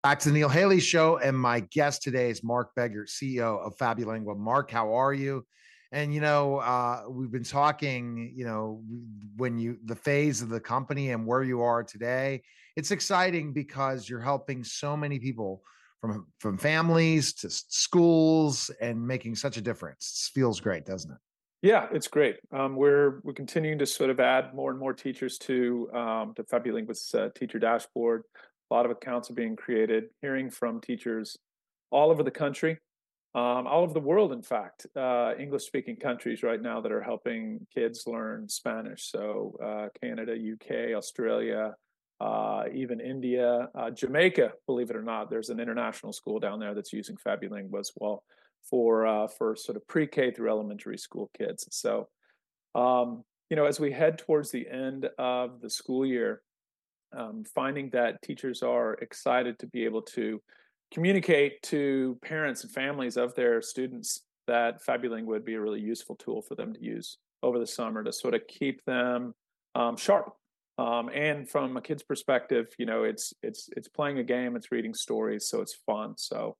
Back to the Neil Haley Show, and my guest today is Mark Begert, CEO of Fabulingua. Mark, how are you? And we've been talking. When the phase of the company and where you are today, it's exciting because you're helping so many people from families to schools and making such a difference. It feels great, doesn't it? Yeah, it's great. We're continuing to sort of add more and more teachers to Fabulingua's teacher dashboard. A lot of accounts are being created. Hearing from teachers all over the country, all over the world, in fact, English-speaking countries right now that are helping kids learn Spanish. So Canada, UK, Australia, even India, Jamaica. Believe it or not, there's an international school down there that's using Fabulingua as well for sort of pre-K through elementary school kids. So, as we head towards the end of the school year, finding that teachers are excited to be able to communicate to parents and families of their students that Fabulingua would be a really useful tool for them to use over the summer to sort of keep them sharp. And from a kid's perspective, it's playing a game, it's reading stories, so it's fun. So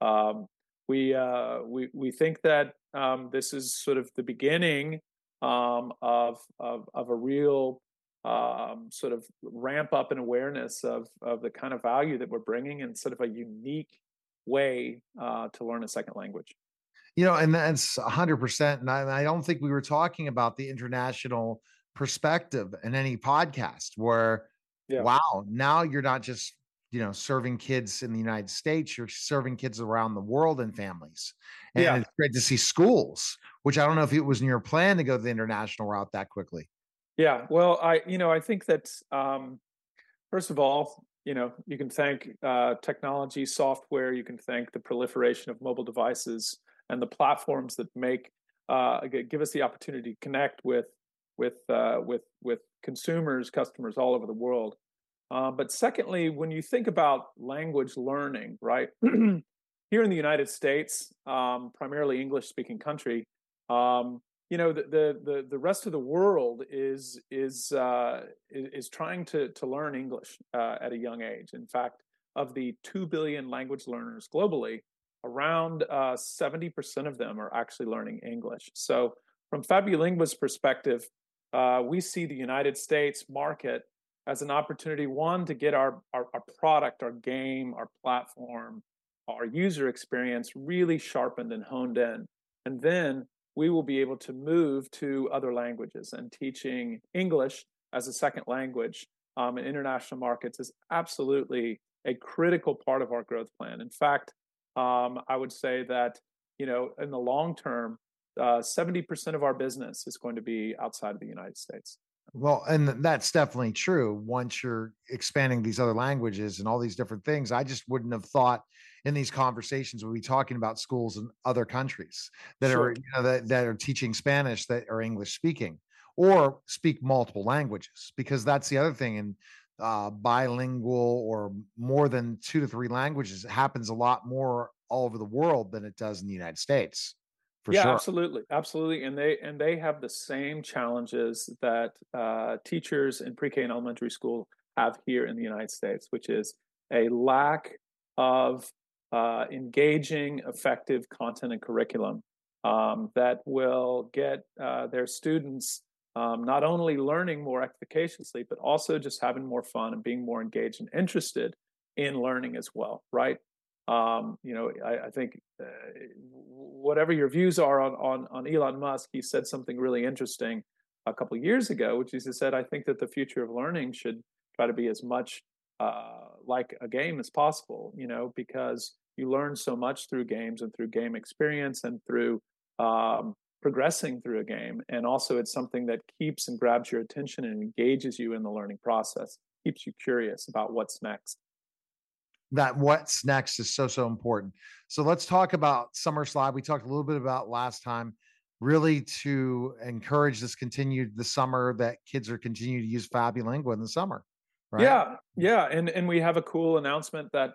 we think that this is sort of the beginning of a real sort of ramp up in awareness of the kind of value that we're bringing in sort of a unique way to learn a second language. And that's 100%. And I don't think we were talking about the international perspective in any podcast where, Yeah. wow, now you're not just serving kids in the United States, you're serving kids around the world and families. And Yeah. it's great to see schools, which I don't know if it was in your plan to go the international route that quickly. Yeah. Well, I think that first of all, you can thank technology, software. You can thank the proliferation of mobile devices and the platforms that give us the opportunity to connect with consumers, customers all over the world. But secondly, when you think about language learning, right, here in the United States, primarily English-speaking country, the rest of the world is trying to learn English at a young age. In fact, of the 2 billion language learners globally, around 70% of them are actually learning English. So, from Fabulingua's perspective, we see the United States market as an opportunity, one, to get our product, our game, our platform, our user experience really sharpened and honed in. And then we will be able to move to other languages, and teaching English as a second language in international markets is absolutely a critical part of our growth plan. In fact, I would say that, in the long term, 70% of our business is going to be outside of the United States. Well, and that's definitely true. Once you're expanding these other languages and all these different things, I just wouldn't have thought in these conversations we'll be talking about schools in other countries that Sure. are that are teaching Spanish that are English speaking or speak multiple languages, because that's the other thing. And bilingual or more than 2 to 3 languages happens a lot more all over the world than it does in the United States. For Yeah, sure. absolutely, and they have the same challenges that teachers in pre-K and elementary school have here in the United States, which is a lack of engaging, effective content and curriculum that will get their students not only learning more efficaciously, but also just having more fun and being more engaged and interested in learning as well, right? I think whatever your views are on Elon Musk, he said something really interesting a couple of years ago, which is he said, I think that the future of learning should try to be as much like a game as possible, because you learn so much through games and through game experience and through progressing through a game. And also it's something that keeps and grabs your attention and engages you in the learning process, keeps you curious about what's next. That what's next is so important. So let's talk about SummerSlide. We talked a little bit about last time, really to encourage this continued the summer that kids are continuing to use Fabulingua in the summer, right? Yeah, and we have a cool announcement that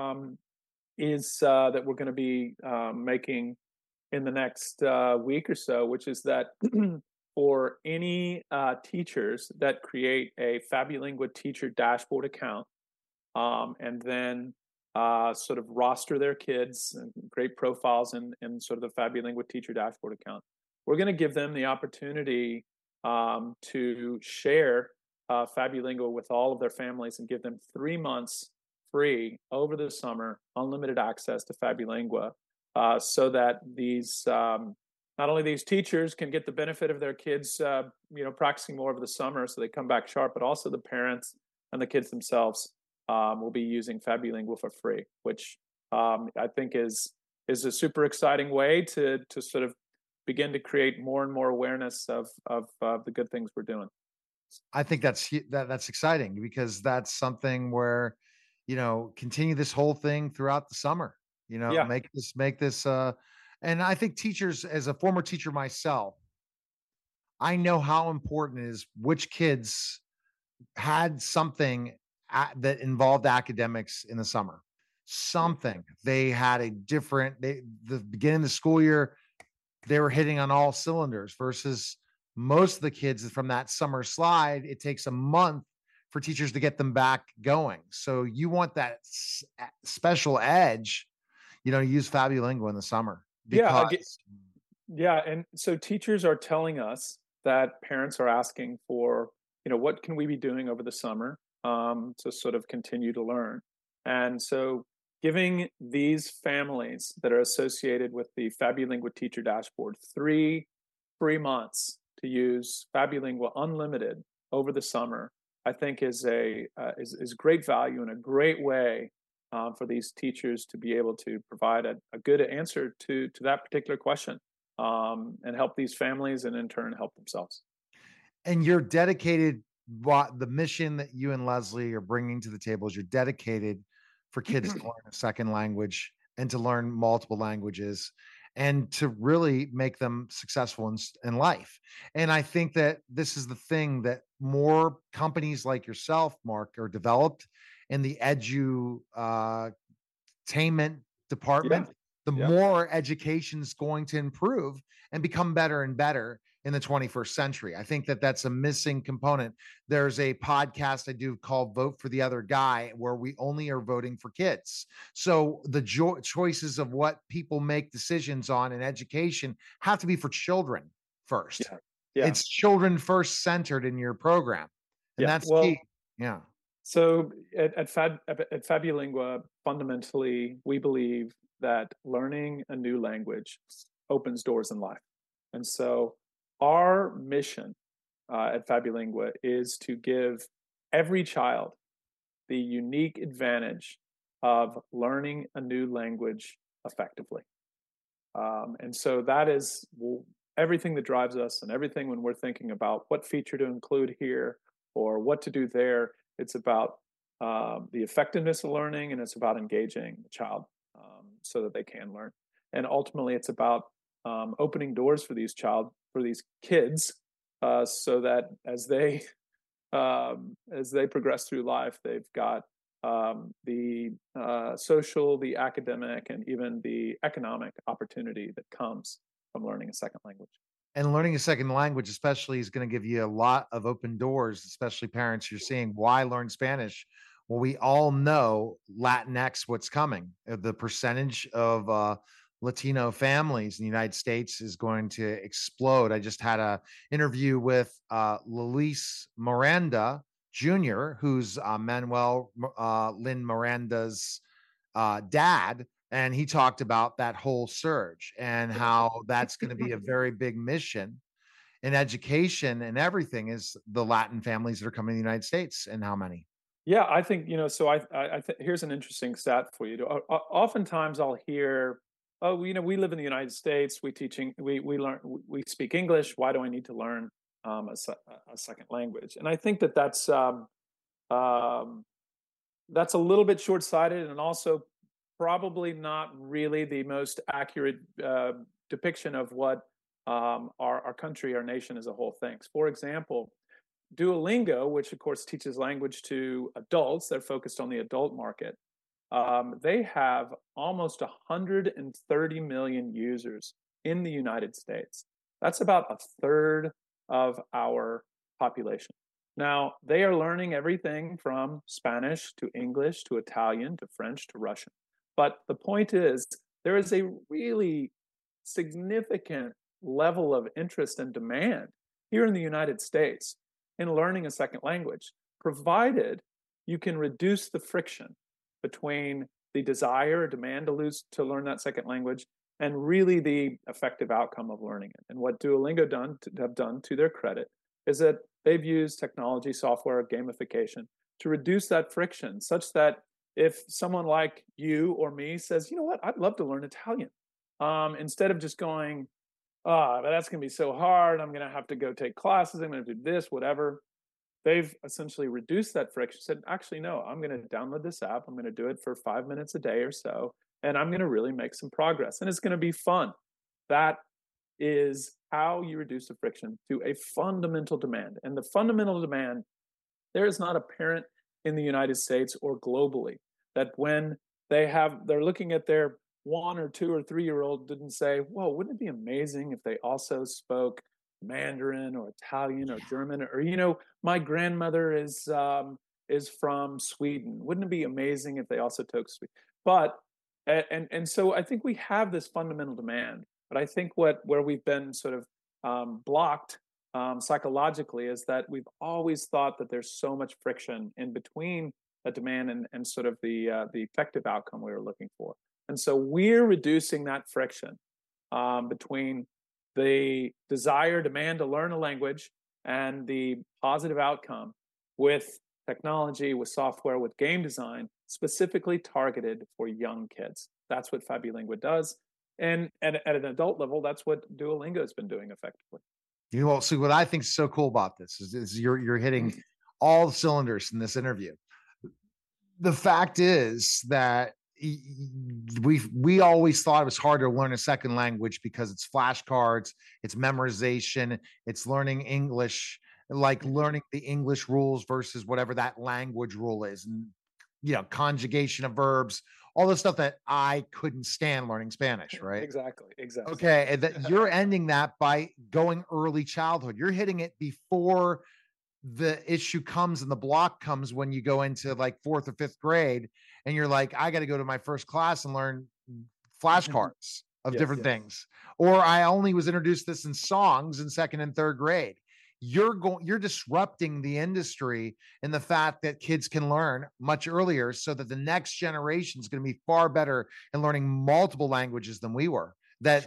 is that we're going to be making in the next week or so, which is that for any teachers that create a Fabulingua teacher dashboard account, and then sort of roster their kids and great profiles in sort of the FabiLingua teacher dashboard account. We're going to give them the opportunity to share FabiLingua with all of their families and give them 3 months free over the summer, unlimited access to FabiLingua, so that these not only these teachers can get the benefit of their kids, practicing more over the summer, so they come back sharp, but also the parents and the kids themselves will be using FabiLingua for free, which I think is a super exciting way to sort of begin to create more and more awareness of the good things we're doing. I think that's exciting, because that's something where, continue this whole thing throughout the summer, Yeah. make this, and I think teachers, as a former teacher myself, I know how important it is which kids had something that involved academics in the summer. Something they had a different, the beginning of the school year, they were hitting on all cylinders, versus most of the kids from that summer slide, it takes a month for teachers to get them back going. So you want that special edge, use FabiLingua in the summer, because yeah. And so teachers are telling us that parents are asking for, what can we be doing over the summer to sort of continue to learn? And so giving these families that are associated with the FabiLingua teacher dashboard 3 free months to use FabiLingua unlimited over the summer, I think is great value and a great way for these teachers to be able to provide a good answer to that particular question, and help these families, and in turn help themselves. And you're dedicated, what the mission that you and Leslie are bringing to the table is, you're dedicated for kids to learn a second language and to learn multiple languages and to really make them successful in life. And I think that this is the thing that more companies like yourself, Mark, are developed in the edutainment department. The more education is going to improve and become better and better in the 21st century. I think that that's a missing component. There's a podcast I do called Vote for the Other Guy, where we only are voting for kids. So the choices of what people make decisions on in education have to be for children first. It's children first centered in your program. And that's key. Yeah. So at FabiLingua, fundamentally, we believe that learning a new language opens doors in life. And so our mission at FabiLingua is to give every child the unique advantage of learning a new language effectively. And so that is everything that drives us, and everything when we're thinking about what feature to include here or what to do there. It's about the effectiveness of learning, and it's about engaging the child so that they can learn. And ultimately, it's about opening doors for these kids, so that as they progress through life, they've got the social, the academic, and even the economic opportunity that comes from learning a second language. And learning a second language, especially, is going to give you a lot of open doors, especially parents. You're seeing why learn Spanish. Well, we all know Latinx, what's coming. The percentage of Latino families in the United States is going to explode. I just had an interview with Luis Miranda Jr., who's Manuel Lin Miranda's dad. And he talked about that whole surge and how that's going to be a very big mission in education, and everything is the Latin families that are coming to the United States, and how many. Yeah, I think, so I think here's an interesting stat for you. Oftentimes I'll hear, oh, we live in the United States, we speak English, why do I need to learn a second language? And I think that's a little bit short-sighted, and also probably not really the most accurate depiction of what our country, our nation as a whole thinks. For example, Duolingo, which of course teaches language to adults, they're focused on the adult market. They have almost 130 million users in the United States. That's about a third of our population. Now, they are learning everything from Spanish to English to Italian to French to Russian. But the point is, there is a really significant level of interest and demand here in the United States in learning a second language, provided you can reduce the friction between the desire or demand to learn that second language and really the effective outcome of learning it. And what Duolingo have done to their credit is that they've used technology, software, gamification to reduce that friction such that if someone like you or me says, you know what, I'd love to learn Italian, instead of just going, oh, that's going to be so hard. I'm going to have to go take classes. I'm going to do this, whatever. They've essentially reduced that friction, said, actually, no, I'm going to download this app. I'm going to do it for 5 minutes a day or so, and I'm going to really make some progress. And it's going to be fun. That is how you reduce the friction to a fundamental demand. And the fundamental demand, there is not a parent in the United States or globally that when they're looking at their 1 or 2 or 3-year-old didn't say, whoa, wouldn't it be amazing if they also spoke Mandarin or Italian or German, or, my grandmother is from Sweden. Wouldn't it be amazing if they also spoke Sweden? But and so I think we have this fundamental demand, but I think where we've been sort of blocked psychologically is that we've always thought that there's so much friction in between a demand and sort of the effective outcome we were looking for. And so we're reducing that friction between the desire, demand to learn a language and the positive outcome with technology, with software, with game design, specifically targeted for young kids. That's what Fabulingua does. And at an adult level, that's what Duolingo has been doing effectively. See what I think is so cool about this is you're hitting all the cylinders in this interview. The fact is that we always thought it was hard to learn a second language because it's flashcards, it's memorization, it's learning English, like learning the English rules versus whatever that language rule is, and conjugation of verbs, all the stuff that I couldn't stand learning Spanish, right? Exactly. Okay, and that you're ending that by going early childhood. You're hitting it before the issue comes and the block comes when you go into like 4th or 5th grade and you're like, I got to go to my first class and learn flashcards of different things. Or I only was introduced this in songs in 2nd and 3rd grade. You're disrupting the industry in the fact that kids can learn much earlier so that the next generation is going to be far better in learning multiple languages than we were.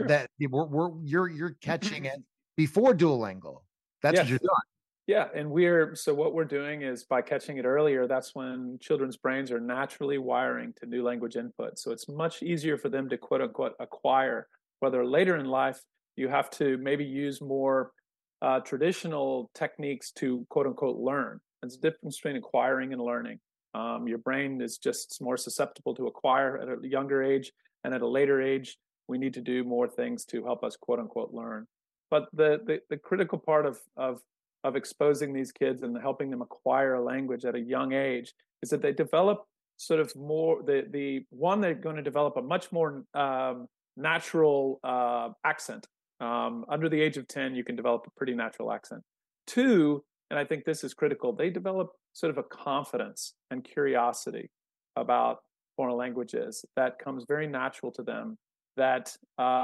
You're catching it before Duolingo. That's what you're doing. Yeah, and so what we're doing is by catching it earlier, that's when children's brains are naturally wiring to new language input. So it's much easier for them to quote unquote acquire, whether later in life you have to maybe use more traditional techniques to quote unquote learn. There's a difference between acquiring and learning. Your brain is just more susceptible to acquire at a younger age, and at a later age, we need to do more things to help us quote unquote learn. But the critical part of exposing these kids and helping them acquire a language at a young age is that they develop sort of more they're going to develop a much more natural accent. Under the age of 10, you can develop a pretty natural accent. 2, and I think this is critical, they develop sort of a confidence and curiosity about foreign languages that comes very natural to them that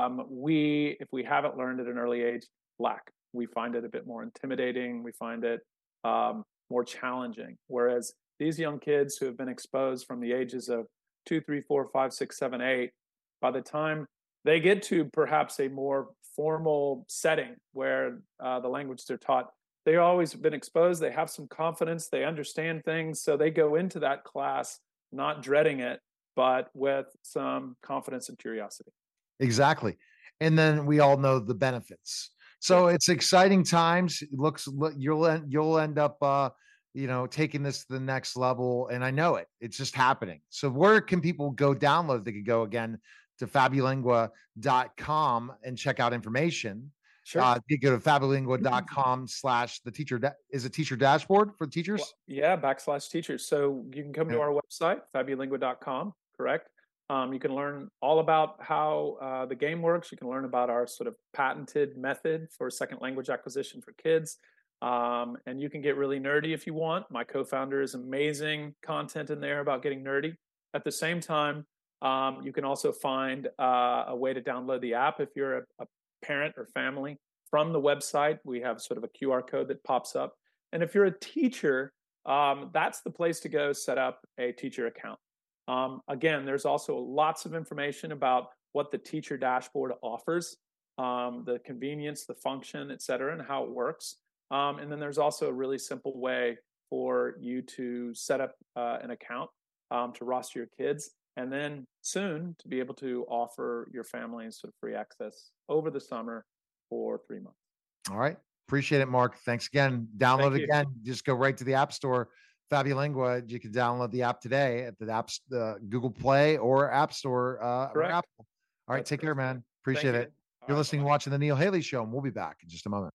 if we haven't learned at an early age, lack. We find it a bit more intimidating. We find it more challenging. Whereas these young kids who have been exposed from the ages of 2, 3, 4, 5, 6, 7, 8, by the time they get to perhaps a more formal setting where the languages are taught, they've always been exposed. They have some confidence. They understand things. So they go into that class not dreading it, but with some confidence and curiosity. Exactly. And then we all know the benefits. So it's exciting times. You'll end up taking this to the next level, and I know it. It's just happening. So where can people go download? They could go again to fabulingua.com and check out information. Sure. You go to fabulingua.com/the teacher. Is it teacher dashboard for teachers? Well, yeah, /teachers. So you can come to our website, fabulingua.com, correct? You can learn all about how the game works. You can learn about our sort of patented method for second language acquisition for kids. And you can get really nerdy if you want. My co-founder is amazing content in there about getting nerdy. At the same time, you can also find a way to download the app if you're a parent or family from the website. We have sort of a QR code that pops up. And if you're a teacher, that's the place to go set up a teacher account. Again, there's also lots of information about what the teacher dashboard offers, the convenience, the function, et cetera, and how it works. And then there's also a really simple way for you to set up an account to roster your kids, and then soon to be able to offer your families sort of free access over the summer for 3 months. All right. Appreciate it, Mark. Thanks again. Download Thank you. again. Just go right to the App Store, Fabulingua. You can download the app today at the apps, Google Play or App Store or Correct. Apple. All right. That's Take care, correct. man. Appreciate Thank it. you. All You're right, listening, bye-bye. watching the Neil Haley Show, and we'll be back in just a moment.